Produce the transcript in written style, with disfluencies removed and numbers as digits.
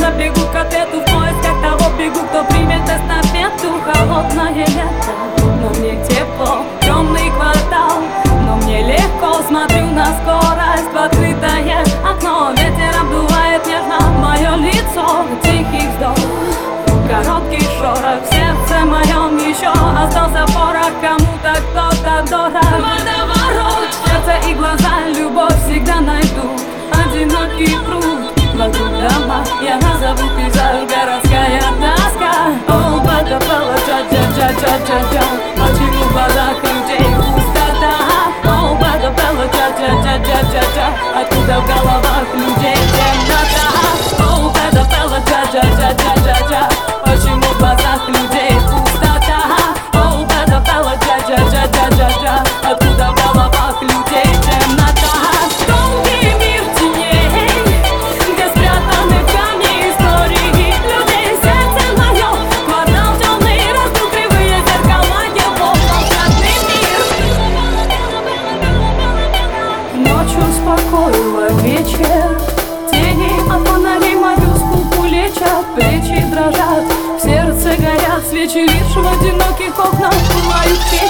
на бегу к ответу, в поисках того бегу, кто примет эстафету. Холодное лето, но мне тепло, темный квартал, но мне легко. Смотрю на скорость в открытое окно, ветер обдувает нежно мое лицо. Тихий вздох, короткий шорох, в сердце моем еще остался порох. Кому-то кто-то дорог. Водоворот, сердце и глаза, любовь всегда найду. Одинокий пруд, вокруг дома, я назову пейзаж, городская тоска. О, Бадабелла, джа-джа-джа-джа-джа-джа, почему в глазах людей пустота? О, Бадабелла, джа-джа-джа-джа-джа-джа, откуда в головах людей темнота? О, Бадабелла, джа-джа-джа-джа-джа-джа, почему в глазах людей пустота? О, Бадабелла, джа-джа-джа-джа-джа-джа, откуда в головах людей темнота? Долгий мир теней, где спрятаны в камне истории людей. Сердце мое, квартал темный, раздул кривые зеркала его волшебный мир. Ночь успокоила вечер, тени от фонарей мою скулку лечат. Плечи дрожат, в сердце горят свечи, лишь в одиноких окнах пылают.